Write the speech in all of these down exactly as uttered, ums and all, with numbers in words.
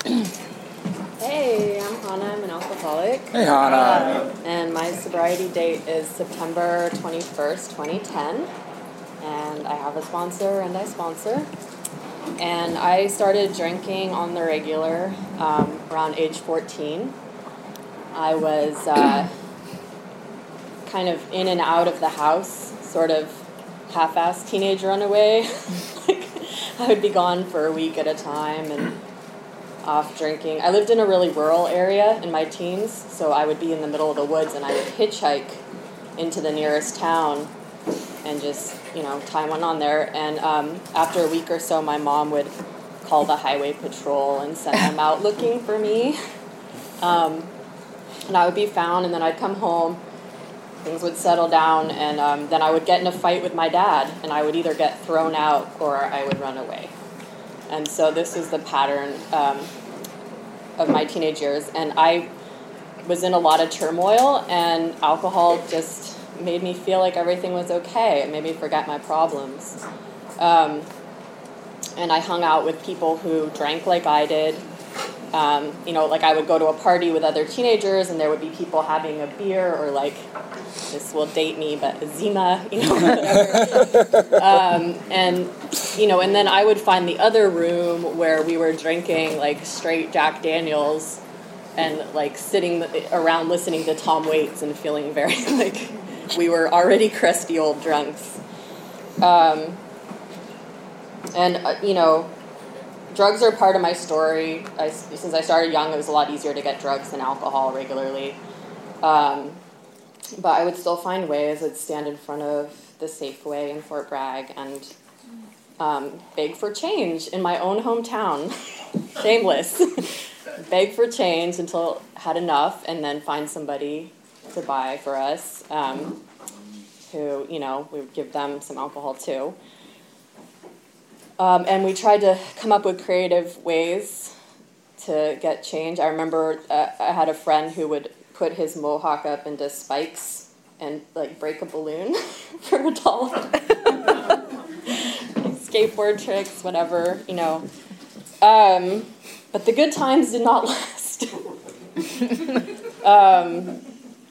Hey, I'm Hannah. I'm an alcoholic. Hey, Hannah. Uh, and my sobriety date is September twenty-first, twenty ten. And I have a sponsor, and I sponsor. And I started drinking on the regular um, around age fourteen. I was uh, kind of in and out of the house, sort of half-assed teenage runaway. Like, I would be gone for a week at a time and off drinking. I lived in a really rural area in my teens, so I would be in the middle of the woods and I would hitchhike into the nearest town and just, you know, tie one on there. And um, after a week or so, my mom would call the highway patrol and send them out looking for me. Um, and I would be found, and then I'd come home, things would settle down, and um, then I would get in a fight with my dad, and I would either get thrown out or I would run away. And so this was the pattern um, of my teenage years. And I was in a lot of turmoil, and alcohol just made me feel like everything was okay. It made me forget my problems. Um, and I hung out with people who drank like I did. Um, you know, like I would go to a party with other teenagers, and there would be people having a beer, or like, this will date me, but a Zima, you know, whatever. um, and, you know, and then I would find the other room where we were drinking, like, straight Jack Daniels and, like, sitting around listening to Tom Waits and feeling very, like, we were already crusty old drunks. Um, and, uh, you know, drugs are part of my story. I, since I started young, it was a lot easier to get drugs than alcohol regularly. Um, but I would still find ways. I'd stand in front of the Safeway in Fort Bragg and um, beg for change in my own hometown. Shameless. Beg for change until I had enough, and then find somebody to buy for us um, who, you know, we would give them some alcohol too. Um, and we tried to come up with creative ways to get change. I remember uh, I had a friend who would put his mohawk up into spikes and, like, break a balloon for a dollar. Skateboard tricks, whatever, you know. Um, but the good times did not last. um,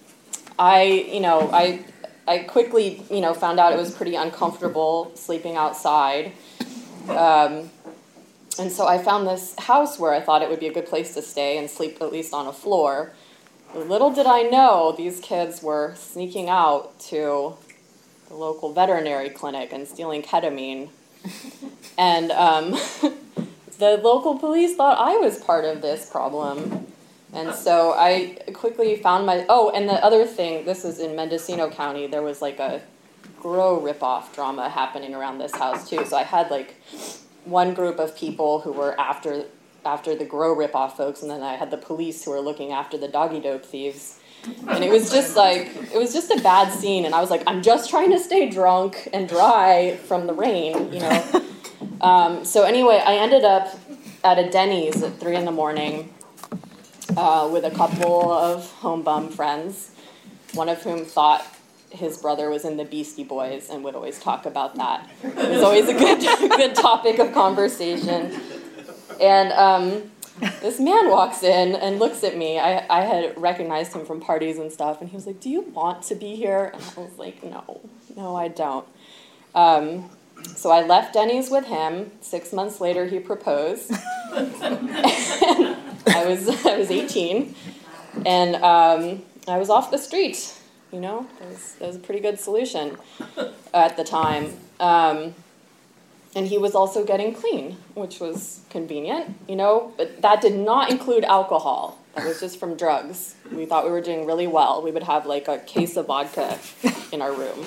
I, you know, I, I quickly, you know, found out it was pretty uncomfortable sleeping outside. Um, and so I found this house where I thought it would be a good place to stay and sleep at least on a floor. Little did I know these kids were sneaking out to the local veterinary clinic and stealing ketamine. And um, the local police thought I was part of this problem. And so I quickly found my... Oh, and the other thing, this is in Mendocino County, there was like a Grow ripoff drama happening around this house too. So I had like one group of people who were after after the Grow ripoff folks, and then I had the police who were looking after the doggy dope thieves. And it was just like, it was just a bad scene, and I was like, I'm just trying to stay drunk and dry from the rain, you know. Um, so anyway, I ended up at a Denny's at three in the morning uh, with a couple of home bum friends, one of whom thought his brother was in the Beastie Boys and would always talk about that. It was always a good good topic of conversation. And um, this man walks in and looks at me. I, I had recognized him from parties and stuff, and he was like, do you want to be here? And I was like, no, no, I don't. Um, so I left Denny's with him. Six months later, he proposed. And I was, I was eighteen, and um, I was off the street. You know, that was, that was a pretty good solution at the time. Um, and he was also getting clean, which was convenient, you know, but that did not include alcohol. That was just from drugs. We thought we were doing really well. We would have like a case of vodka in our room.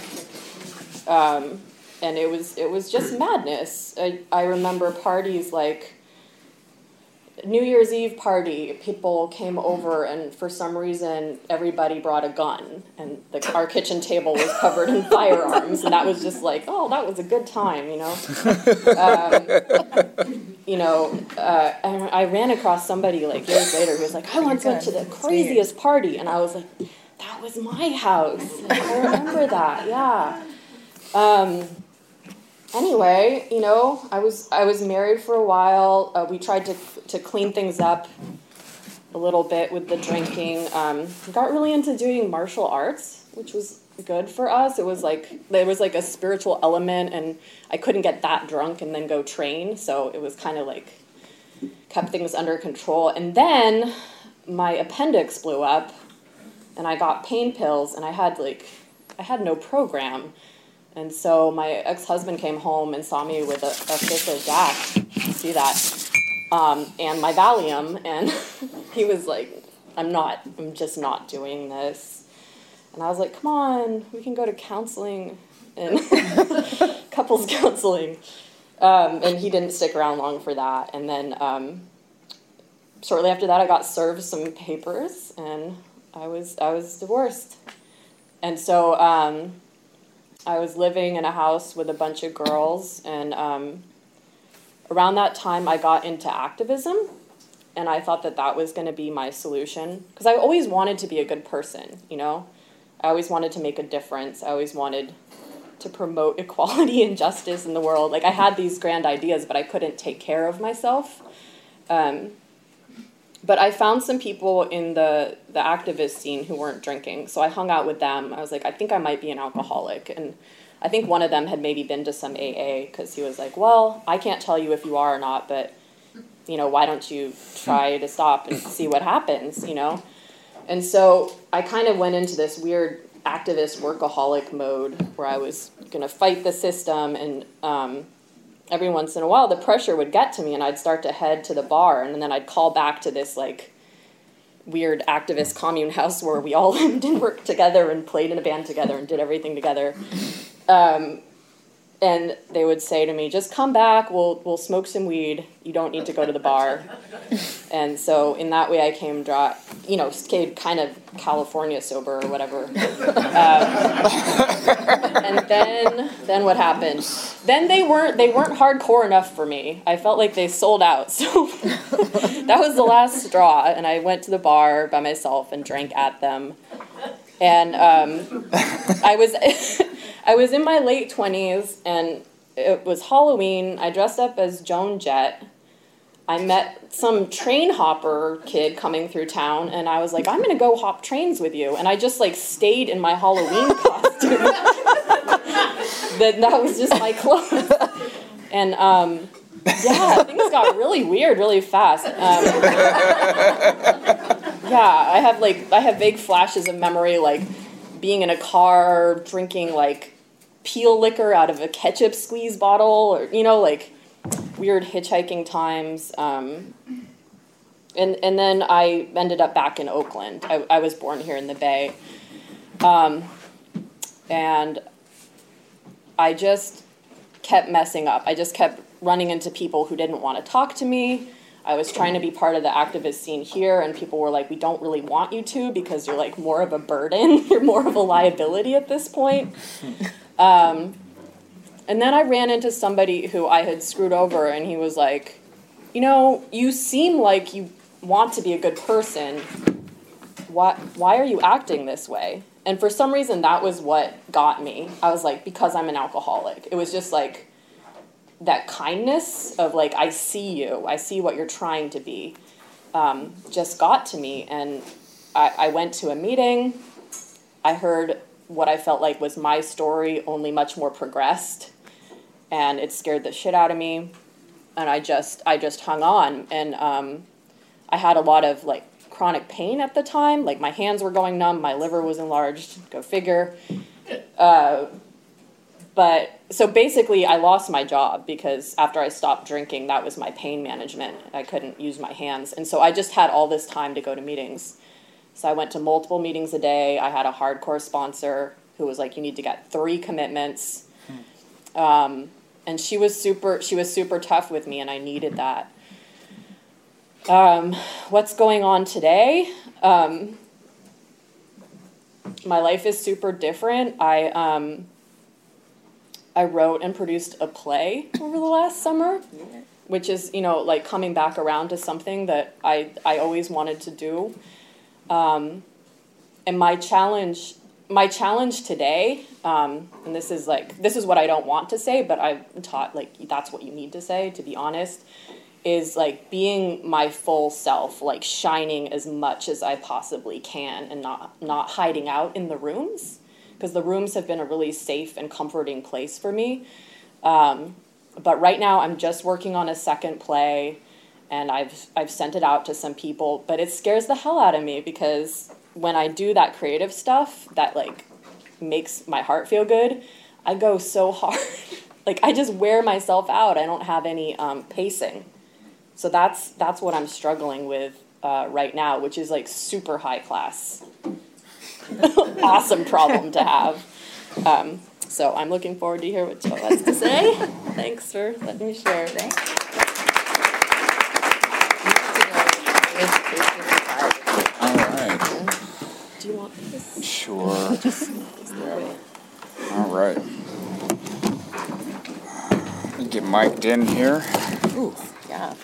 Um, and it was it was just madness. I, I remember parties like New Year's Eve party, people came over, and for some reason, everybody brought a gun, and the, our kitchen table was covered in firearms, and that was just like, oh, that was a good time, you know? Um, you know, uh, I, I ran across somebody, like, years later who was like, I once went to the craziest party, and I was like, that was my house. I remember that, yeah. Um, anyway, you know, I was I was married for a while. Uh, we tried to to clean things up a little bit with the drinking. Um, got really into doing martial arts, which was good for us. It was like there was like a spiritual element, and I couldn't get that drunk and then go train, so it was kind of like kept things under control. And then my appendix blew up, and I got pain pills, and I had like I had no program. And so my ex-husband came home and saw me with a, a fifth of D A C, see that, um, and my Valium, and he was like, I'm not, I'm just not doing this. And I was like, come on, we can go to counseling and couples counseling. Um, and he didn't stick around long for that. And then um, shortly after that, I got served some papers, and I was I was divorced. And so um, I was living in a house with a bunch of girls, and um, around that time, I got into activism, and I thought that that was going to be my solution, because I always wanted to be a good person, you know? I always wanted to make a difference. I always wanted to promote equality and justice in the world. Like, I had these grand ideas, but I couldn't take care of myself. Um, but I found some people in the, the activist scene who weren't drinking, so I hung out with them. I was like, I think I might be an alcoholic. And I think one of them had maybe been to some A A, because he was like, well, I can't tell you if you are or not, but, you know, why don't you try to stop and see what happens, you know? And so I kind of went into this weird activist workaholic mode where I was going to fight the system, and um, every once in a while the pressure would get to me, and I'd start to head to the bar, and then I'd call back to this like weird activist commune house where we all lived and worked together and played in a band together and did everything together. Um, and they would say to me, just come back, we'll we'll smoke some weed, you don't need to go to the bar. And so in that way I came dry, you know, stayed kind of California sober or whatever. Um, and then then what happened? Then they weren't they weren't hardcore enough for me. I felt like they sold out. So that was the last straw, and I went to the bar by myself and drank at them. And um, I was I was in my late twenties, and it was Halloween. I dressed up as Joan Jett. I met some train hopper kid coming through town, and I was like, I'm going to go hop trains with you. And I just, like, stayed in my Halloween costume. that, that was just my clothes. And, um, yeah, things got really weird really fast. Um, yeah, I have, like, I have vague flashes of memory, like, being in a car, drinking, like, peel liquor out of a ketchup squeeze bottle, or, you know, like, weird hitchhiking times. Um, and, and then I ended up back in Oakland. I, I was born here in the Bay. Um, and I just kept messing up. I just kept running into people who didn't want to talk to me. I was trying to be part of the activist scene here, and people were like, we don't really want you to because you're like more of a burden. You're more of a liability at this point. Um, and then I ran into somebody who I had screwed over, and he was like, you know, you seem like you want to be a good person. Why, why are you acting this way? And for some reason, that was what got me. I was like, because I'm an alcoholic. It was just like that kindness of like, I see you. I see what you're trying to be. Um, just got to me. And I, I went to a meeting. I heard what I felt like was my story, only much more progressed. And it scared the shit out of me. And I just I just hung on. And um, I had a lot of like chronic pain at the time. Like my hands were going numb, my liver was enlarged, go figure. Uh, but so basically I lost my job because after I stopped drinking, that was my pain management. I couldn't use my hands. And so I just had all this time to go to meetings. So I went to multiple meetings a day. I had a hardcore sponsor who was like, you need to get three commitments. Um, and she was super, she was super tough with me, and I needed that. Um, what's going on today? Um, my life is super different. I, um, I wrote and produced a play over the last summer, which is, you know, like coming back around to something that I, I always wanted to do. Um, and my challenge, my challenge today, um, and this is like, this is what I don't want to say, but I've taught, like, that's what you need to say, to be honest, is like being my full self, like shining as much as I possibly can and not, not hiding out in the rooms, because the rooms have been a really safe and comforting place for me. Um, but right now I'm just working on a second play, and I've, I've sent it out to some people, but it scares the hell out of me, because when I do that creative stuff that like makes my heart feel good, I go so hard. Like I just wear myself out. I don't have any um, pacing. So that's that's what I'm struggling with uh, right now, which is like super high class. Awesome problem to have. Um, so I'm looking forward to hear what Joe has to say. Thanks for letting me share. Thanks. All right. Do you want this? Sure. Just throw it. All right. Let me get mic'd in here. Ooh, yeah.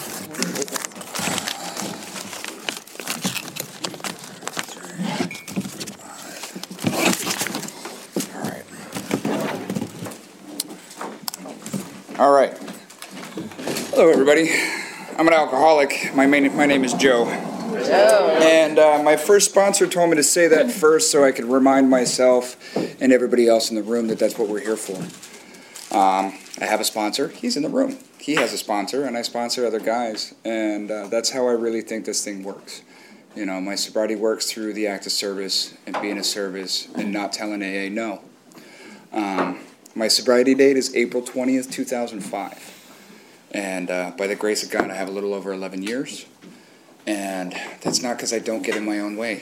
All right. Hello, everybody. I'm an alcoholic. My main, my name is Joe. Joe. And uh, my first sponsor told me to say that first so I could remind myself and everybody else in the room that that's what we're here for. Um, I have a sponsor. He's in the room. He has a sponsor, and I sponsor other guys. And uh, that's how I really think this thing works. You know, my sobriety works through the act of service and being a service and not telling A A no. Um, My sobriety date is April twentieth, two thousand five. And uh, by the grace of God, I have a little over eleven years. And that's not because I don't get in my own way.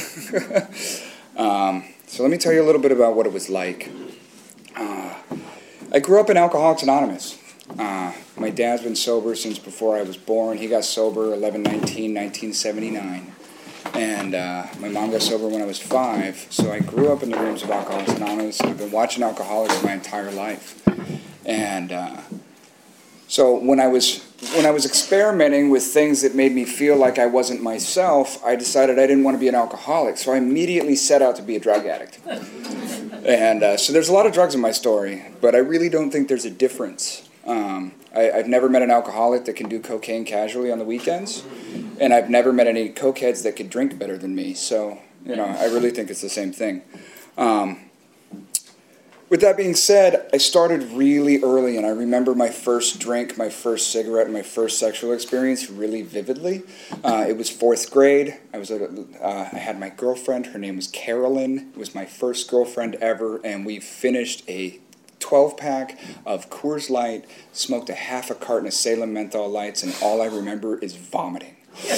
um, so let me tell you a little bit about what it was like. Uh, I grew up in Alcoholics Anonymous. Uh, my dad's been sober since before I was born. He got sober eleven nineteen nineteen seventy-nine. And uh, my mom got sober when I was five, so I grew up in the rooms of Alcoholics Anonymous. I've been watching alcoholics my entire life. And uh, so when I was when I was experimenting with things that made me feel like I wasn't myself, I decided I didn't want to be an alcoholic, so I immediately set out to be a drug addict. And uh, so there's a lot of drugs in my story, but I really don't think there's a difference. Um, I, I've never met an alcoholic that can do cocaine casually on the weekends. And I've never met any cokeheads that could drink better than me. So, you know, I really think it's the same thing. Um, with that being said, I started really early, and I remember my first drink, my first cigarette, and my first sexual experience really vividly. Uh, it was fourth grade. I was a, uh, I had my girlfriend. Her name was Carolyn. It was my first girlfriend ever, and we finished a twelve-pack of Coors Light, smoked a half a carton of Salem Menthol Lights, and all I remember is vomiting.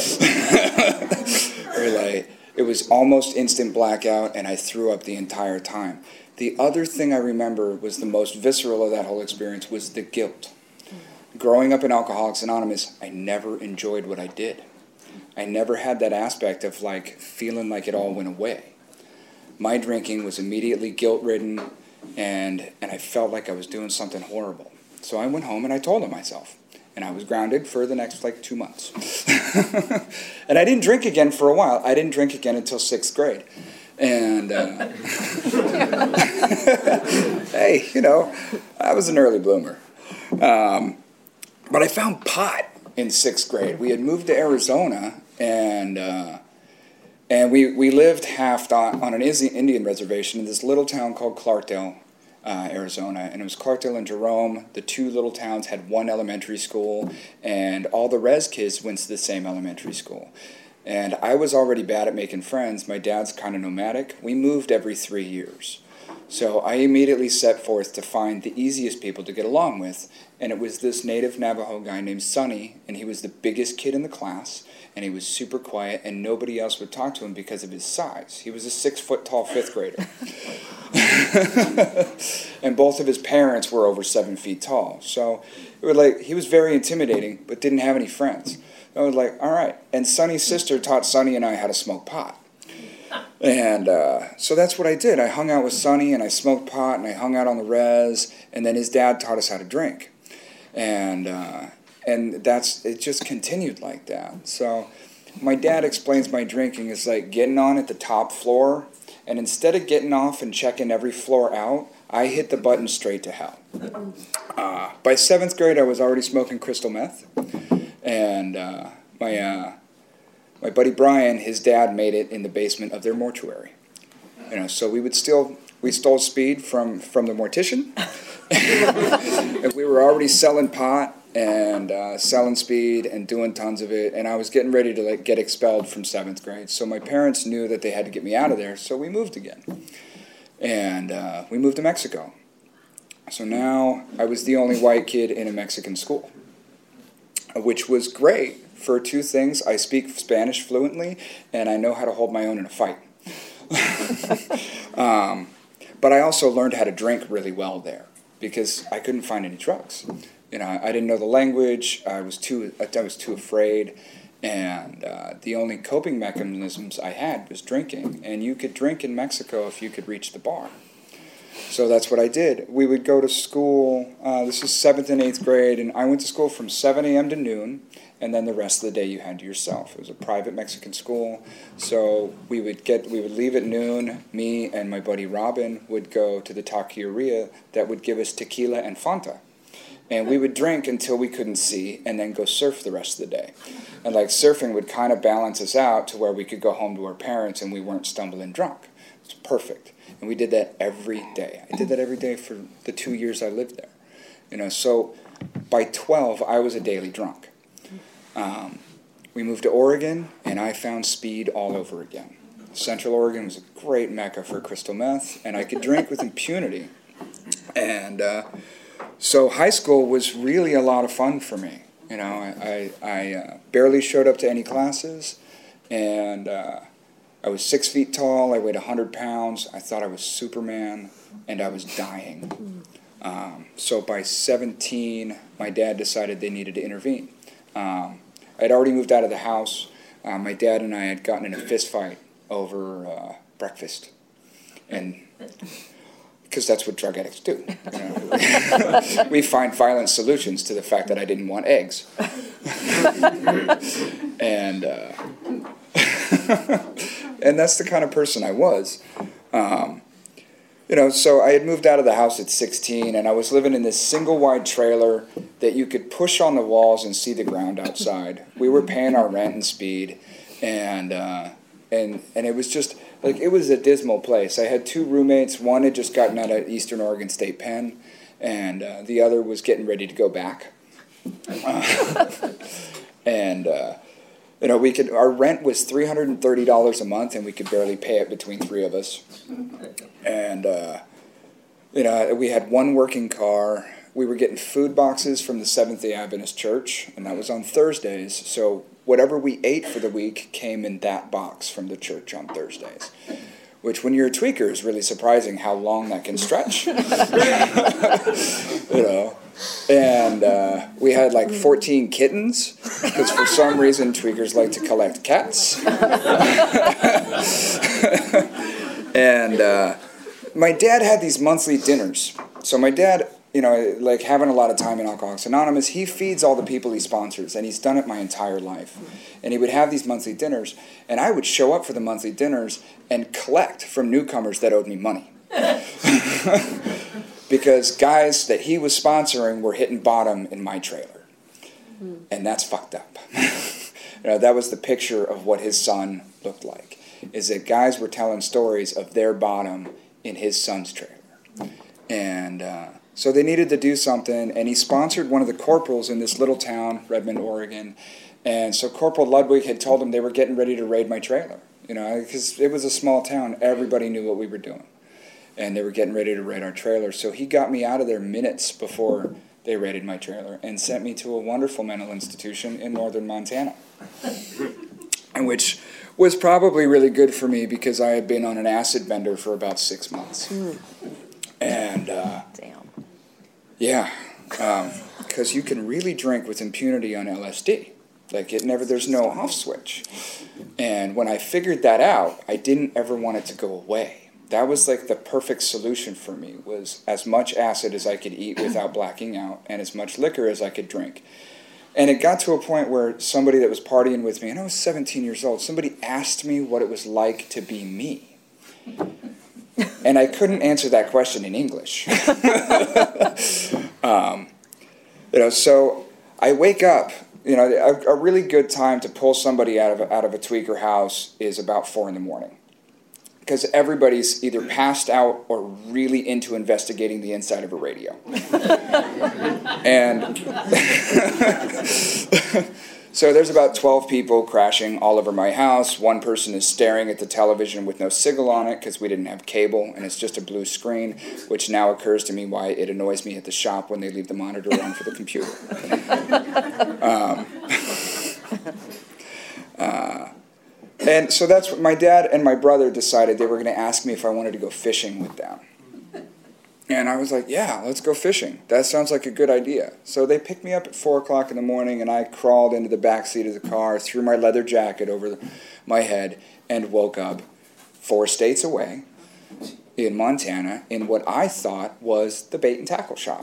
Or like, it was almost instant blackout, and I threw up the entire time. The other thing I remember was the most visceral of that whole experience was the guilt. Growing up in Alcoholics Anonymous, I never enjoyed what I did. I never had that aspect of like feeling like it all went away. My drinking was immediately guilt-ridden, and and I felt like I was doing something horrible. So I went home and I told on myself. And I was grounded for the next, like, two months. And I didn't drink again for a while. I didn't drink again until sixth grade. And, uh, hey, you know, I was an early bloomer. Um, but I found pot in sixth grade. We had moved to Arizona, and uh, and we, we lived half on, on an Indian reservation in this little town called Clarkdale, Uh, Arizona, and it was Clarkdale and Jerome. The two little towns had one elementary school, and all the res kids went to the same elementary school. And I was already bad at making friends. My dad's kind of nomadic. We moved every three years. So I immediately set forth to find the easiest people to get along with, and it was this native Navajo guy named Sonny, and he was the biggest kid in the class, and he was super quiet, and nobody else would talk to him because of his size. He was a six-foot-tall fifth grader. And both of his parents were over seven feet tall. So it was like he was very intimidating, but didn't have any friends. I was like, all right. And Sonny's sister taught Sonny and I how to smoke pot. And uh, so that's what I did. I hung out with Sonny, and I smoked pot, and I hung out on the res, and then his dad taught us how to drink. And uh, and that's it just continued like that. So my dad explains my drinking is like getting on at the top floor And instead of getting off and checking every floor out, I hit the button straight to hell. Uh, by seventh grade, I was already smoking crystal meth. And uh, my, uh, my buddy Brian, his dad made it in the basement of their mortuary. You know, so we would still, we stole speed from, from the mortician. And we were already selling pot and uh, selling speed and doing tons of it, and I was getting ready to like get expelled from seventh grade. So my parents knew that they had to get me out of there, so we moved again. And uh, we moved to Mexico. So now I was the only white kid in a Mexican school, which was great for two things. I speak Spanish fluently, and I know how to hold my own in a fight. um, but I also learned how to drink really well there because I couldn't find any drugs. You know, I didn't know the language. I was too, I was too afraid, and uh, the only coping mechanisms I had was drinking. And you could drink in Mexico if you could reach the bar. So that's what I did. We would go to school. Uh, this is seventh and eighth grade, and I went to school from seven a.m. to noon, and then the rest of the day you had to yourself. It was a private Mexican school, so we would get, we would leave at noon. Me and my buddy Robin would go to the taqueria that would give us tequila and Fanta. And we would drink until we couldn't see and then go surf the rest of the day. And like surfing would kind of balance us out to where we could go home to our parents and we weren't stumbling drunk. It's perfect. And we did that every day. I did that every day for the two years I lived there. You know, so by twelve, I was a daily drunk. Um, we moved to Oregon, and I found speed all over again. Central Oregon was a great mecca for crystal meth, and I could drink with impunity. And uh, so high school was really a lot of fun for me. You know, I, I, I uh, barely showed up to any classes, and uh, I was six feet tall, I weighed one hundred pounds, I thought I was Superman, and I was dying. Um, so by seventeen, my dad decided they needed to intervene. Um, I'd already moved out of the house. Uh, my dad and I had gotten in a fist fight over uh, breakfast. And because that's what drug addicts do. You know? We find violent solutions to the fact that I didn't want eggs. and uh, and that's the kind of person I was. Um, you know, so I had moved out of the house at sixteen, and I was living in this single-wide trailer that you could push on the walls and see the ground outside. We were paying our rent and speed, and uh, and and it was just like it was a dismal place. I had two roommates. One had just gotten out of Eastern Oregon State Pen, and uh, the other was getting ready to go back. Uh, and uh, you know, we could our rent was three hundred and thirty dollars a month, and we could barely pay it between three of us. And uh, you know, we had one working car. We were getting food boxes from the Seventh-day Adventist Church, and that was on Thursdays. So whatever we ate for the week came in that box from the church on Thursdays. Which, when you're a tweaker, is really surprising how long that can stretch. You know, and uh, we had like fourteen kittens because for some reason tweakers like to collect cats. And uh, my dad had these monthly dinners. So my dad, you know, like having a lot of time in Alcoholics Anonymous, he feeds all the people he sponsors, and he's done it my entire life. And he would have these monthly dinners, and I would show up for the monthly dinners and collect from newcomers that owed me money. Because guys that he was sponsoring were hitting bottom in my trailer. And that's fucked up. You know, that was the picture of what his son looked like, is that guys were telling stories of their bottom in his son's trailer. And uh, so they needed to do something, and he sponsored one of the corporals in this little town, Redmond, Oregon. And so Corporal Ludwig had told him they were getting ready to raid my trailer. You know, because it was a small town, everybody knew what we were doing. And they were getting ready to raid our trailer. So he got me out of there minutes before they raided my trailer and sent me to a wonderful mental institution in northern Montana. And which was probably really good for me because I had been on an acid bender for about six months. Mm. And, uh, Damn. yeah, because um, you can really drink with impunity on L S D. Like, it never, there's no off switch. And when I figured that out, I didn't ever want it to go away. That was like the perfect solution for me, was as much acid as I could eat without blacking out and as much liquor as I could drink. And it got to a point where somebody that was partying with me, and I was seventeen years old, somebody asked me what it was like to be me. And I couldn't answer that question in English. um, you know, so I wake up. You know, a, a really good time to pull somebody out of out of a tweaker house is about four in the morning, because everybody's either passed out or really into investigating the inside of a radio. And so there's about twelve people crashing all over my house. One person is staring at the television with no signal on it because we didn't have cable, and it's just a blue screen, which now occurs to me why it annoys me at the shop when they leave the monitor on for the computer. um, uh, and so that's what my dad and my brother decided. They were going to ask me if I wanted to go fishing with them. And I was like, yeah, let's go fishing. That sounds like a good idea. So they picked me up at four o'clock in the morning, and I crawled into the back seat of the car, threw my leather jacket over my head, and woke up four states away in Montana in what I thought was the bait and tackle shop.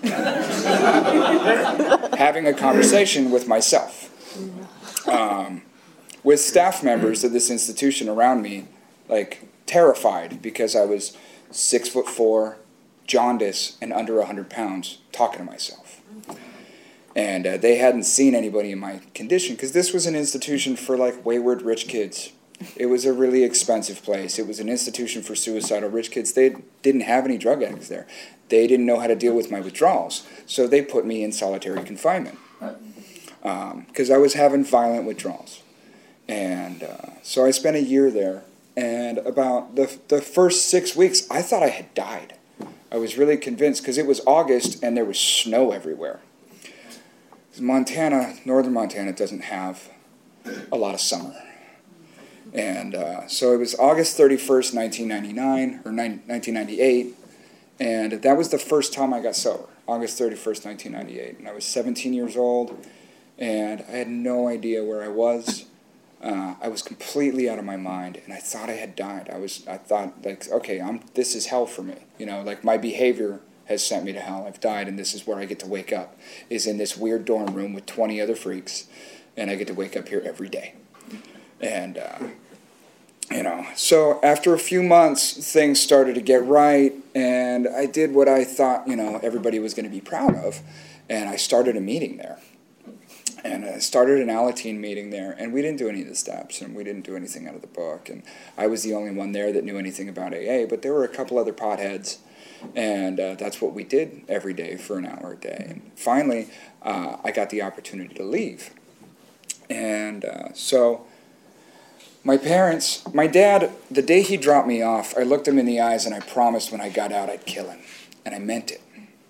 Having a conversation with myself. Um, with staff members of this institution around me, like, terrified because I was six foot four, jaundice, and under one hundred pounds, talking to myself. And uh, they hadn't seen anybody in my condition, because this was an institution for, like, wayward rich kids. It was a really expensive place. It was an institution for suicidal rich kids. They didn't have any drug addicts there. They didn't know how to deal with my withdrawals, so they put me in solitary confinement, because um, I was having violent withdrawals. And uh, so I spent a year there, and about the the first six weeks, I thought I had died. I was really convinced, because it was August and there was snow everywhere. Montana, northern Montana, doesn't have a lot of summer. And uh, so it was August thirty-first, nineteen ninety-nine, or nineteen ninety-eight, and that was the first time I got sober, August thirty-first, nineteen ninety-eight. And I was seventeen years old, and I had no idea where I was. Uh, I was completely out of my mind, and I thought I had died. I was, I thought, like, okay, I'm, this is hell for me. You know, like, my behavior has sent me to hell. I've died, and this is where I get to wake up, is in this weird dorm room with twenty other freaks, and I get to wake up here every day. And, uh, you know, so after a few months, things started to get right, and I did what I thought, you know, everybody was going to be proud of, and I started a meeting there. And I started an Alateen meeting there, and we didn't do any of the steps, and we didn't do anything out of the book, and I was the only one there that knew anything about A A, but there were a couple other potheads, and uh, that's what we did every day for an hour a day. And finally, uh, I got the opportunity to leave. And uh, so my parents, my dad, the day he dropped me off, I looked him in the eyes, and I promised when I got out I'd kill him, and I meant it.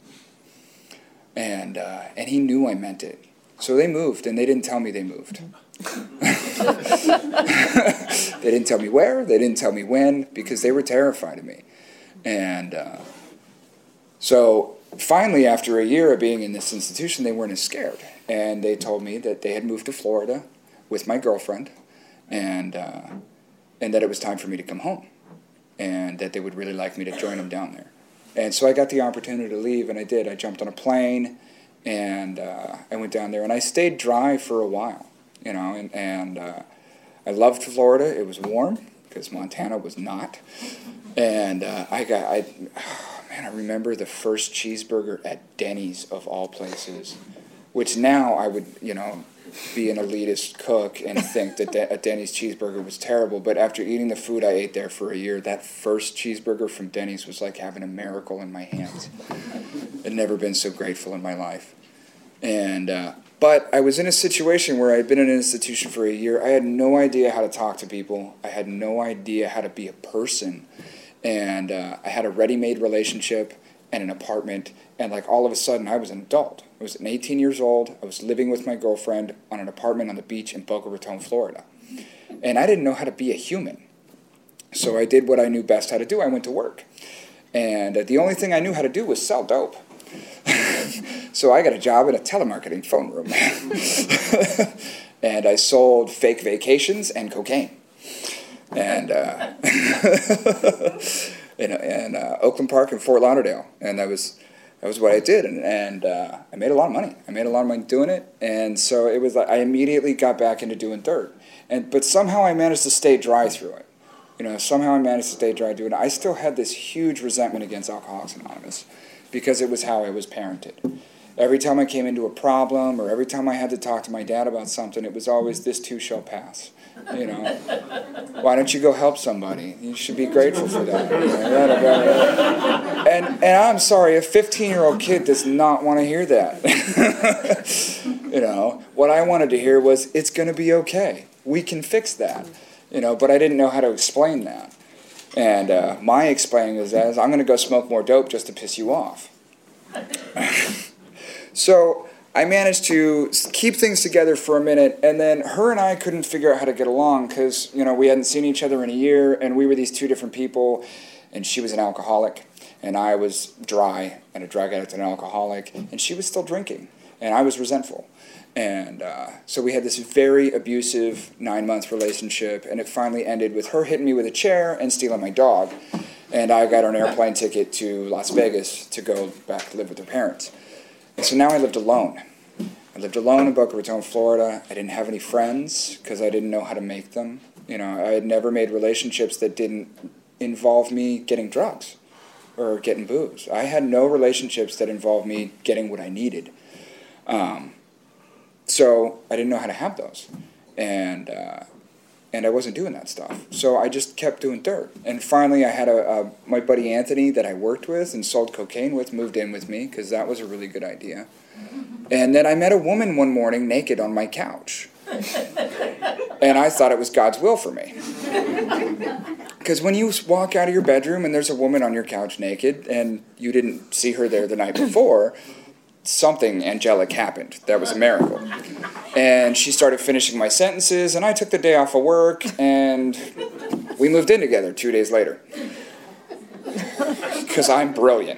And uh, and he knew I meant it. So they moved, and they didn't tell me they moved. They didn't tell me where, they didn't tell me when, because they were terrified of me. And uh, so finally, after a year of being in this institution, they weren't as scared. And they told me that they had moved to Florida with my girlfriend, and uh, and that it was time for me to come home, and that they would really like me to join them down there. And so I got the opportunity to leave, and I did. I jumped on a plane, and uh, I went down there, and I stayed dry for a while, you know, and, and uh, I loved Florida. It was warm, because Montana was not. And uh, I got, I, oh, man, I remember the first cheeseburger at Denny's, of all places, which now I would, you know, be an elitist cook and think that a Denny's cheeseburger was terrible. But after eating the food I ate there for a year, that first cheeseburger from Denny's was like having a miracle in my hands. I'd never been so grateful in my life. And uh, but I was in a situation where I had been in an institution for a year. I had no idea how to talk to people. I had no idea how to be a person. And uh, I had a ready-made relationship and an apartment, and like all of a sudden I was an adult. I was eighteen years old. I was living with my girlfriend on an apartment on the beach in Boca Raton, Florida. And I didn't know how to be a human. So I did what I knew best how to do. I went to work. And uh, the only thing I knew how to do was sell dope. So I got a job in a telemarketing phone room. And I sold fake vacations and cocaine. And uh, in, in uh, Oakland Park and Fort Lauderdale. And that was that was what I did. And, and uh, I made a lot of money. I made a lot of money doing it. And so it was like I immediately got back into doing dirt. And but somehow I managed to stay dry through it. You know, somehow I managed to stay dry doing it. I still had this huge resentment against Alcoholics Anonymous because it was how I was parented. Every time I came into a problem or every time I had to talk to my dad about something, it was always, this too shall pass. You know, why don't you go help somebody? You should be grateful for that. You know, and, and I'm sorry, a fifteen-year-old kid does not want to hear that. You know, what I wanted to hear was, it's going to be okay. We can fix that. You know, but I didn't know how to explain that. And uh, my explaining is as, I'm going to go smoke more dope just to piss you off. So I managed to keep things together for a minute, and then her and I couldn't figure out how to get along because, you know, we hadn't seen each other in a year, and we were these two different people, and she was an alcoholic, and I was dry and a drug addict and an alcoholic, and she was still drinking, and I was resentful. And uh, so we had this very abusive nine-month relationship, and it finally ended with her hitting me with a chair and stealing my dog, and I got an airplane ticket to Las Vegas to go back to live with her parents. And so now I lived alone. I lived alone in Boca Raton, Florida. I didn't have any friends because I didn't know how to make them. You know, I had never made relationships that didn't involve me getting drugs or getting booze. I had no relationships that involved me getting what I needed. Um, so I didn't know how to have those. And uh, and I wasn't doing that stuff. So I just kept doing dirt. And finally I had a, a my buddy Anthony that I worked with and sold cocaine with moved in with me because that was a really good idea. And then I met a woman one morning naked on my couch. And I thought it was God's will for me. Because when you walk out of your bedroom and there's a woman on your couch naked and you didn't see her there the night before, something angelic happened. That was a miracle. And she started finishing my sentences, and I took the day off of work, and we moved in together two days later. Because I'm brilliant.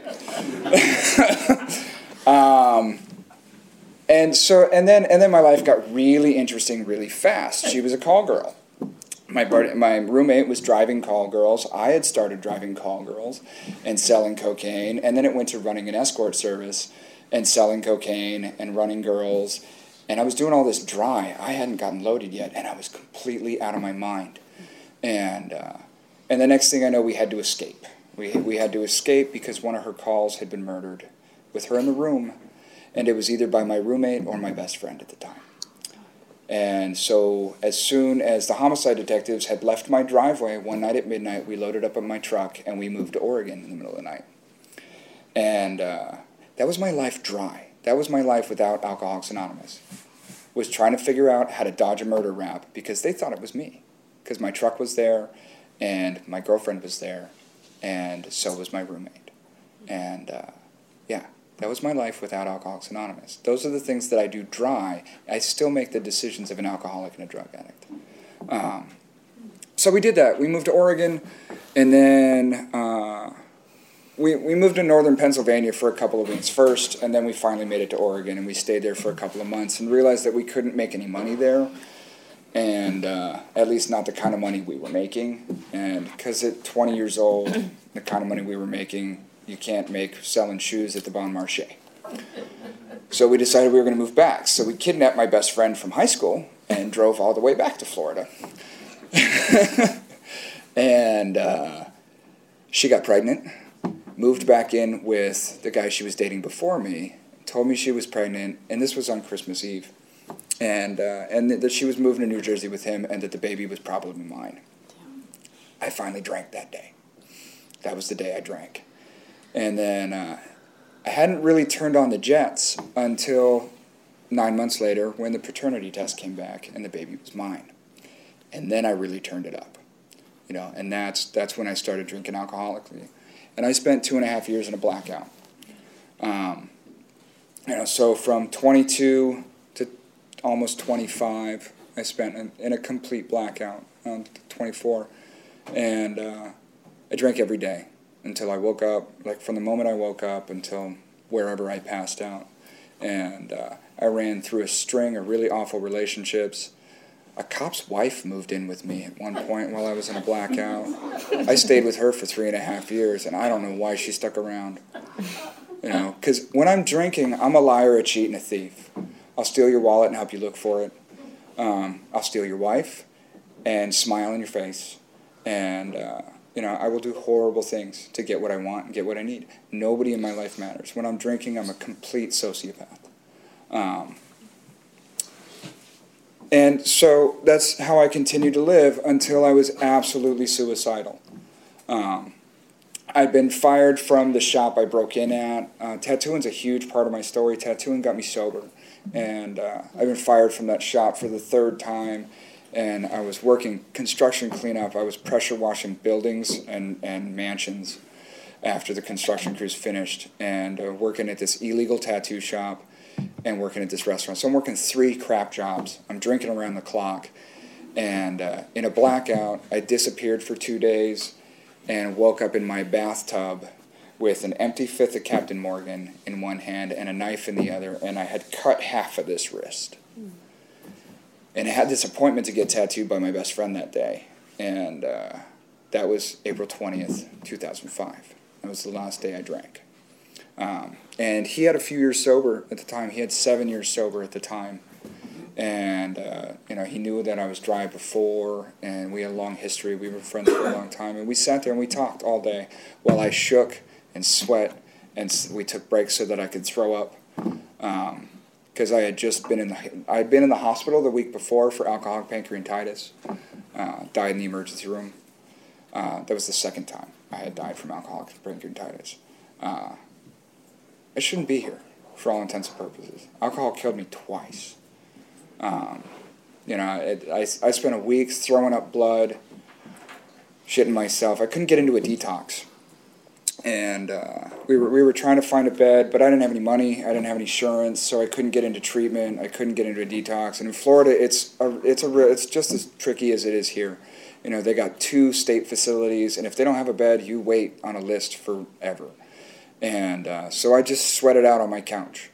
um, and so, and then, and then my life got really interesting really fast. She was a call girl. My my roommate was driving call girls. I had started driving call girls and selling cocaine, and then it went to running an escort service and selling cocaine and running girls. And I was doing all this dry. I hadn't gotten loaded yet, and I was completely out of my mind. And uh, and the next thing I know, we had to escape. We we had to escape because one of her calls had been murdered with her in the room, and it was either by my roommate or my best friend at the time. And so as soon as the homicide detectives had left my driveway one night at midnight, we loaded up in my truck, and we moved to Oregon in the middle of the night. And uh, that was my life dry. That was my life without Alcoholics Anonymous, was trying to figure out how to dodge a murder rap because they thought it was me, because my truck was there and my girlfriend was there and so was my roommate. And uh, yeah, that was my life without Alcoholics Anonymous. Those are the things that I do dry. I still make the decisions of an alcoholic and a drug addict. Um, so we did that. We moved to Oregon, and then uh, We we moved to northern Pennsylvania for a couple of weeks first, and then we finally made it to Oregon, and we stayed there for a couple of months and realized that we couldn't make any money there, and uh, at least not the kind of money we were making. And because at twenty years old, the kind of money we were making, you can't make selling shoes at the Bon Marché. So we decided we were going to move back. So we kidnapped my best friend from high school and drove all the way back to Florida. and uh, she got pregnant. Moved back in with the guy she was dating before me, told me she was pregnant, and this was on Christmas Eve, and uh, and that she was moving to New Jersey with him, and that the baby was probably mine. I finally drank that day. That was the day I drank. And then uh, I hadn't really turned on the jets until nine months later when the paternity test came back, and the baby was mine. And then I really turned it up, you know, and that's that's when I started drinking alcoholically. And I spent two and a half years in a blackout. Um, you know, so from twenty-two to almost twenty-five, I spent in, in a complete blackout, um, twenty-four. And uh, I drank every day until I woke up, like from the moment I woke up until wherever I passed out. And uh, I ran through a string of really awful relationships. A cop's wife moved in with me at one point while I was in a blackout. I stayed with her for three and a half years, and I don't know why she stuck around. You know, because when I'm drinking, I'm a liar, a cheat, and a thief. I'll steal your wallet and help you look for it. Um, I'll steal your wife and smile in your face. And, uh, you know, I will do horrible things to get what I want and get what I need. Nobody in my life matters. When I'm drinking, I'm a complete sociopath. Um, and so that's how I continued to live until I was absolutely suicidal. Um, I'd been fired from the shop I broke in at. Uh, tattooing's a huge part of my story. Tattooing got me sober. And uh, I've been fired from that shop for the third time. And I was working construction cleanup. I was pressure washing buildings and, and mansions after the construction crews finished, and uh, working at this illegal tattoo shop and working at this restaurant. So I'm working three crap jobs. I'm drinking around the clock. And uh, in a blackout, I disappeared for two days and woke up in my bathtub with an empty fifth of Captain Morgan in one hand and a knife in the other, and I had cut half of this wrist. And I had this appointment to get tattooed by my best friend that day. And uh, that was April twentieth, two thousand five. That was the last day I drank. Um, and he had a few years sober at the time. He had seven years sober at the time. And, uh, you know, he knew that I was dry before, and we had a long history. We were friends for a long time. And we sat there and we talked all day while I shook and sweat, and we took breaks so that I could throw up. Um, because I had just been in the I had been in the hospital the week before for alcoholic pancreatitis. Uh, died in the emergency room. Uh, that was the second time I had died from alcoholic pancreatitis. Uh, I shouldn't be here for all intents and purposes. Alcohol killed me twice. Um, you know, it, I, I spent a week throwing up blood, shitting myself. I couldn't get into a detox. And uh, we were we were trying to find a bed, but I didn't have any money. I didn't have any insurance, so I couldn't get into treatment. I couldn't get into a detox. And in Florida, it's a, it's a it's just as tricky as it is here. You know, they got two state facilities, and if they don't have a bed, you wait on a list forever. And uh, so I just sweated out on my couch.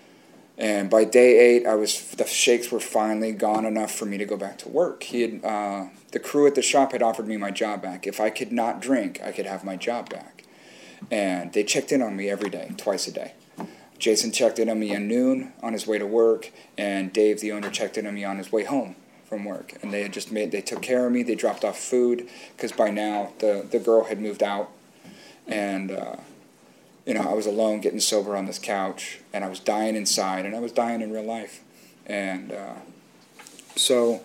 And by day eight, I was the shakes were finally gone enough for me to go back to work. He had uh, the crew at the shop had offered me my job back. If I could not drink, I could have my job back. And they checked in on me every day, twice a day. Jason checked in on me at noon on his way to work, and Dave, the owner, checked in on me on his way home from work. And they had just made, they took care of me. They dropped off food, because by now the, the girl had moved out. And, uh, you know, I was alone getting sober on this couch, and I was dying inside, and I was dying in real life. And uh, so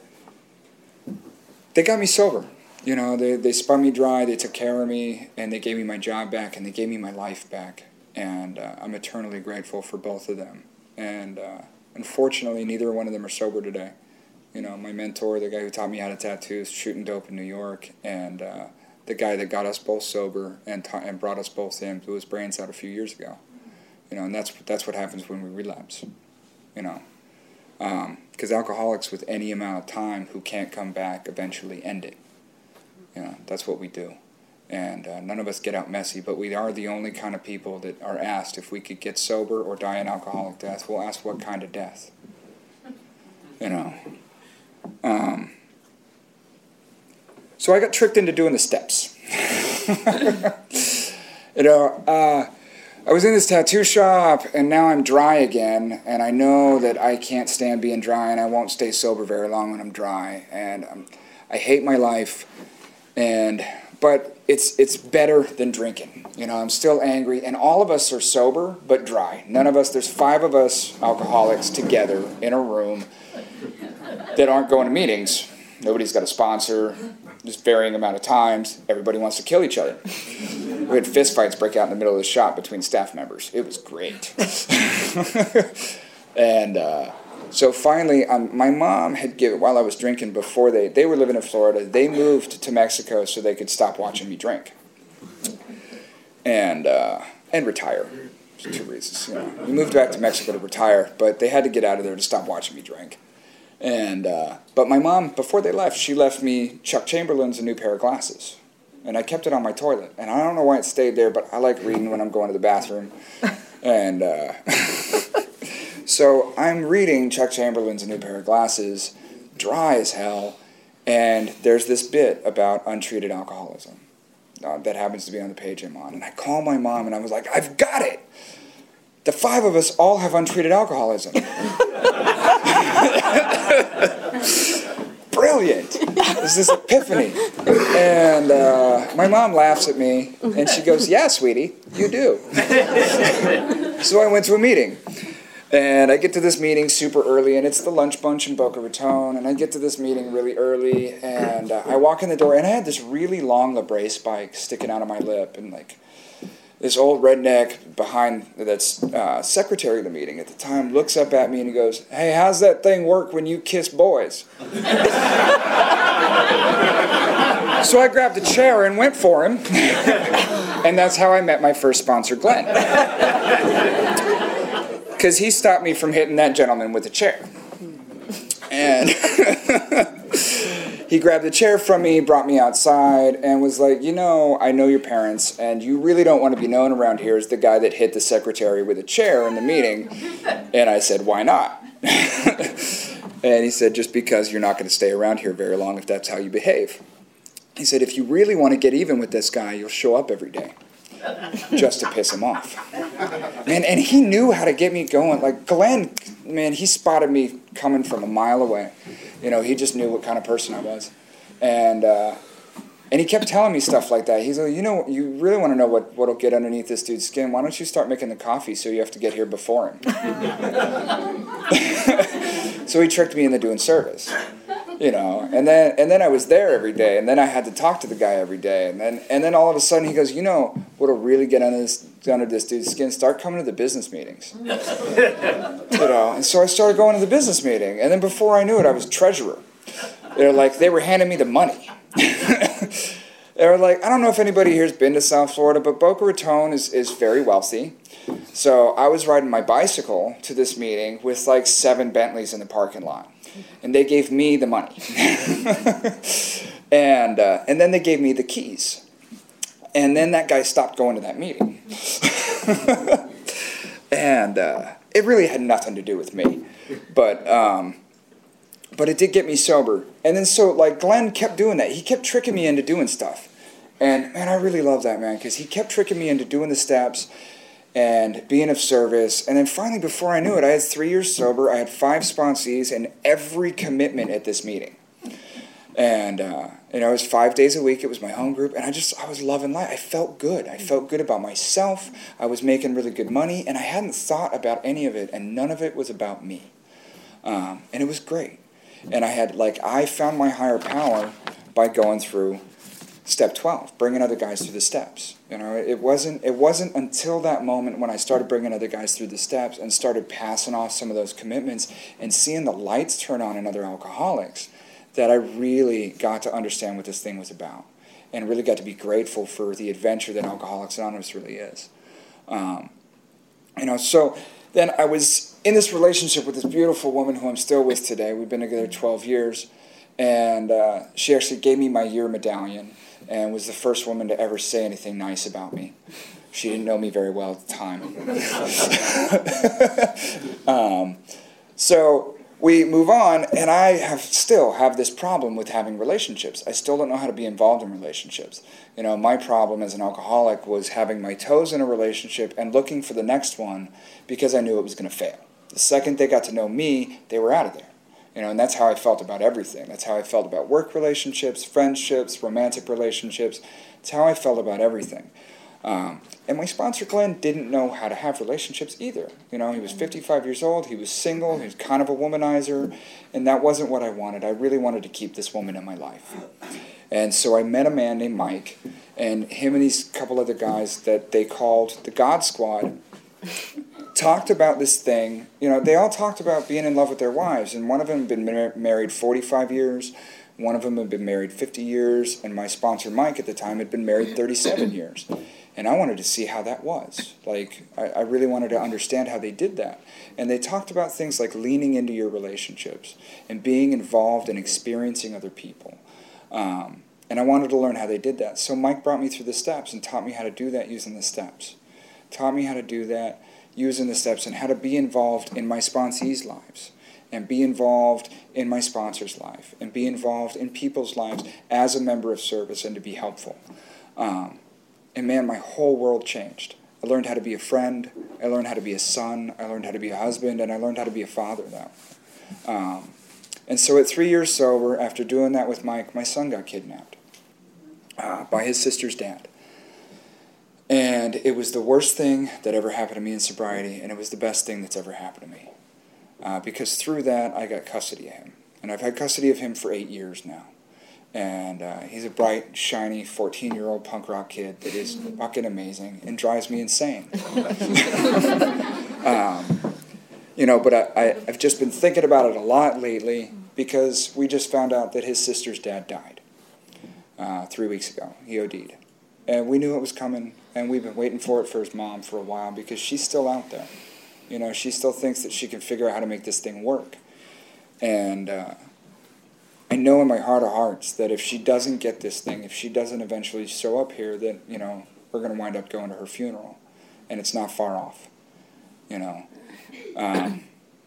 they got me sober. You know, they, they spun me dry, they took care of me, and they gave me my job back, and they gave me my life back. And uh, I'm eternally grateful for both of them. And uh, unfortunately, neither one of them are sober today. You know, my mentor, the guy who taught me how to tattoo, is shooting dope in New York, and uh, the guy that got us both sober and ta- and brought us both in blew his brains out a few years ago. You know, and that's that's what happens when we relapse. You know, because um, alcoholics with any amount of time who can't come back eventually end it. You know, that's what we do. And uh, none of us get out messy, but we are the only kind of people that are asked if we could get sober or die an alcoholic death. We'll ask what kind of death. You know. Um, so I got tricked into doing the steps. you know, uh, I was in this tattoo shop, and now I'm dry again, and I know that I can't stand being dry, and I won't stay sober very long when I'm dry. And um, I hate my life. And but it's it's better than drinking. You know, I'm still angry, and all of us are sober but dry. None of us. There's five of us alcoholics together in a room that aren't going to meetings. Nobody's got a sponsor. Just varying amount of times. Everybody wants to kill each other. We had fist fights break out in the middle of the shop between staff members. It was great. and. Uh, So finally, um, my mom had given, while I was drinking before they, they were living in Florida, they moved to Mexico so they could stop watching me drink. And uh, and retire. There's two reasons. You know. We moved back to Mexico to retire, but they had to get out of there to stop watching me drink. And uh, but my mom, before they left, she left me Chuck Chamberlain's A New Pair of Glasses. And I kept it on my toilet. And I don't know why it stayed there, but I like reading when I'm going to the bathroom. And... Uh, So I'm reading Chuck Chamberlain's A New Pair of Glasses, dry as hell, and there's this bit about untreated alcoholism uh, that happens to be on the page I'm on. And I call my mom, and I was like, I've got it! The five of us all have untreated alcoholism. brilliant. It's this epiphany. And uh, my mom laughs at me, and she goes, yeah, sweetie, you do. So I went to a meeting. And I get to this meeting super early, and it's the lunch bunch in Boca Raton, and I get to this meeting really early, and uh, I walk in the door, and I had this really long LeBray spike sticking out of my lip, and like this old redneck behind that's uh, secretary of the meeting at the time looks up at me and he goes, hey, how's that thing work when you kiss boys? So I grabbed a chair and went for him, and that's how I met my first sponsor, Glenn. Because he stopped me from hitting that gentleman with a chair. And he grabbed the chair from me, brought me outside, and was like, you know, I know your parents, and you really don't want to be known around here as the guy that hit the secretary with a chair in the meeting. And I said, why not? And he said, just because you're not going to stay around here very long if that's how you behave. He said, if you really want to get even with this guy, you'll show up every day. Just to piss him off. Man, and he knew how to get me going. Like, Glenn, man, he spotted me coming from a mile away. You know, he just knew what kind of person I was. And uh, and he kept telling me stuff like that. He's like, you know, you really want to know what, what'll get underneath this dude's skin? Why don't you start making the coffee so you have to get here before him? So he tricked me into doing service. You know, and then and then I was there every day, and then I had to talk to the guy every day, and then and then all of a sudden he goes, you know, what'll really get under this under this dude's skin? Start coming to the business meetings. You know, and so I started going to the business meeting, and then before I knew it, I was treasurer. They're like, they were handing me the money. They were like, I don't know if anybody here's been to South Florida, but Boca Raton is is very wealthy. So I was riding my bicycle to this meeting with like seven Bentleys in the parking lot. And they gave me the money. and uh, and then they gave me the keys. And then that guy stopped going to that meeting. And uh, it really had nothing to do with me. But um, but it did get me sober. And then so, like, Glenn kept doing that. He kept tricking me into doing stuff. And, man, I really love that, man, because he kept tricking me into doing the steps and being of service. And then finally, before I knew it, I had three years sober. I had five sponsees and every commitment at this meeting. And, uh, you know, it was five days a week. It was my home group. And I just, I was loving life. I felt good. I felt good about myself. I was making really good money. And I hadn't thought about any of it. And none of it was about me. Um, and it was great. And I had, like, I found my higher power by going through step twelve, bringing other guys through the steps. You know, it wasn't it wasn't until that moment when I started bringing other guys through the steps and started passing off some of those commitments and seeing the lights turn on in other alcoholics that I really got to understand what this thing was about and really got to be grateful for the adventure that Alcoholics Anonymous really is. Um, you know, so then I was in this relationship with this beautiful woman who I'm still with today. We've been together twelve years, and uh, she actually gave me my year medallion and was the first woman to ever say anything nice about me. She didn't know me very well at the time. um, so we move on, and I have still have this problem with having relationships. I still don't know how to be involved in relationships. You know, my problem as an alcoholic was having my toes in a relationship and looking for the next one because I knew it was going to fail. The second they got to know me, they were out of there. You know, and that's how I felt about everything. That's how I felt about work relationships, friendships, romantic relationships. It's how I felt about everything. Um, and my sponsor, Glenn, didn't know how to have relationships either. You know, he was fifty-five years old, he was single, he was kind of a womanizer, and that wasn't what I wanted. I really wanted to keep this woman in my life. And so I met a man named Mike, and him and these couple other guys that they called the God Squad talked about this thing. You know, they all talked about being in love with their wives, and one of them had been mar- married forty-five years, one of them had been married fifty years, and my sponsor Mike at the time had been married thirty-seven years. And I wanted to see how that was. Like, I, I really wanted to understand how they did that. And they talked about things like leaning into your relationships and being involved and experiencing other people. Um, and I wanted to learn how they did that. So Mike brought me through the steps and taught me how to do that using the steps. Taught me how to do that using the steps and how to be involved in my sponsees' lives and be involved in my sponsor's life and be involved in people's lives as a member of service and to be helpful. Um, and man, my whole world changed. I learned how to be a friend, I learned how to be a son, I learned how to be a husband, and I learned how to be a father now. Um, And so at three years sober, after doing that with Mike, my son got kidnapped uh, by his sister's dad. And it was the worst thing that ever happened to me in sobriety, and it was the best thing that's ever happened to me. Uh, because through that, I got custody of him. And I've had custody of him for eight years now. And uh, he's a bright, shiny, fourteen-year-old punk rock kid that is fucking amazing and drives me insane. um, you know, but I, I, I've just been thinking about it a lot lately because we just found out that his sister's dad died uh, three weeks ago. He O D'd. And we knew it was coming, and we've been waiting for it for his mom for a while because she's still out there. You know, she still thinks that she can figure out how to make this thing work. And uh, I know in my heart of hearts that if she doesn't get this thing, if she doesn't eventually show up here, that, you know, we're going to wind up going to her funeral. And it's not far off, you know. Um,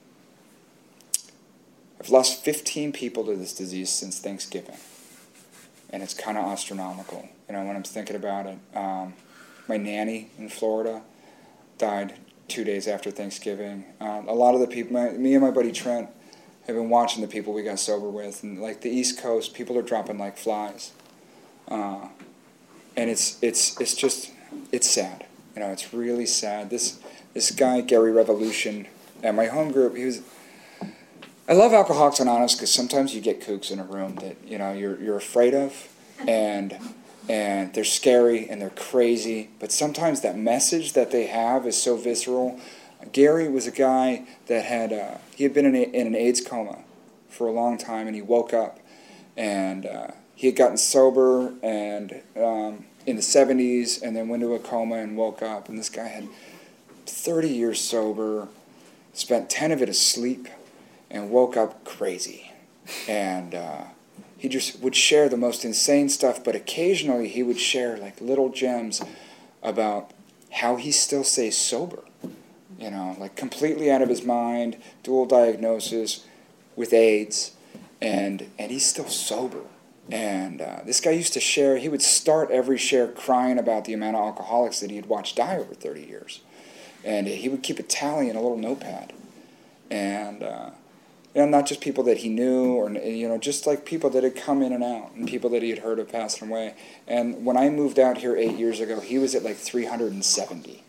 I've lost fifteen people to this disease since Thanksgiving. And it's kind of astronomical, you know, when I'm thinking about it. Um, my nanny in Florida died two days after Thanksgiving. Um, a lot of the people, my, me and my buddy Trent, have been watching the people we got sober with, and like the East Coast, people are dropping like flies, uh, and it's it's it's just it's sad, you know, it's really sad. This this guy Gary Revolution at my home group, he was. I love Alcoholics Anonymous because sometimes you get kooks in a room that you know you're you're afraid of, and and they're scary and they're crazy, but sometimes that message that they have is so visceral. Gary was a guy that had, uh, he had been in, a, in an AIDS coma for a long time, and he woke up, and uh, he had gotten sober and um, in the seventies, and then went into a coma and woke up, and this guy had thirty years sober, spent ten of it asleep, and woke up crazy, and uh, he just would share the most insane stuff, but occasionally he would share like little gems about how he still stays sober. You know, like completely out of his mind, dual diagnosis with AIDS, and and he's still sober. And uh, this guy used to share, he would start every share crying about the amount of alcoholics that he had watched die over thirty years. And he would keep a tally in a little notepad. And, uh, you know, not just people that he knew, or, you know, just like people that had come in and out, and people that he had heard of passing away. And when I moved out here eight years ago, he was at like three hundred seventy.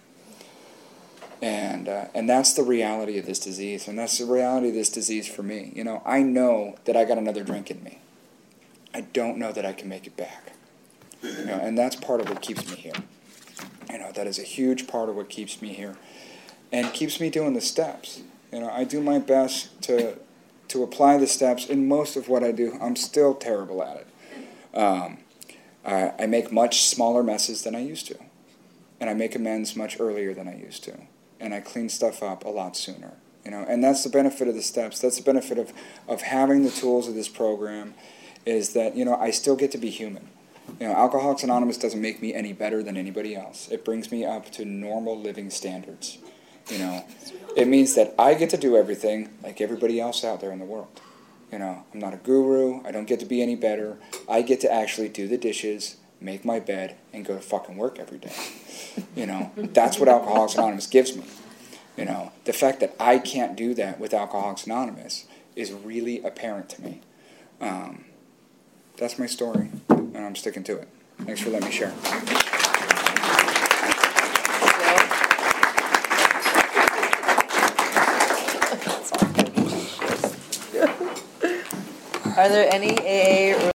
And uh, and that's the reality of this disease, and that's the reality of this disease for me. You know, I know that I got another drink in me. I don't know that I can make it back. You know, and that's part of what keeps me here. You know, that is a huge part of what keeps me here, and keeps me doing the steps. You know, I do my best to to apply the steps in most of what I do. I'm still terrible at it. Um, I, I make much smaller messes than I used to, and I make amends much earlier than I used to. And I clean stuff up a lot sooner, you know. And that's the benefit of the steps. That's the benefit of, of having the tools of this program, is that, you know, I still get to be human. You know, Alcoholics Anonymous doesn't make me any better than anybody else. It brings me up to normal living standards, you know. It means that I get to do everything like everybody else out there in the world. You know, I'm not a guru. I don't get to be any better. I get to actually do the dishes, make my bed, and go to fucking work every day. You know, that's what Alcoholics Anonymous gives me. You know, the fact that I can't do that with Alcoholics Anonymous is really apparent to me. Um, that's my story, and I'm sticking to it. Thanks for letting me share. Are there any A A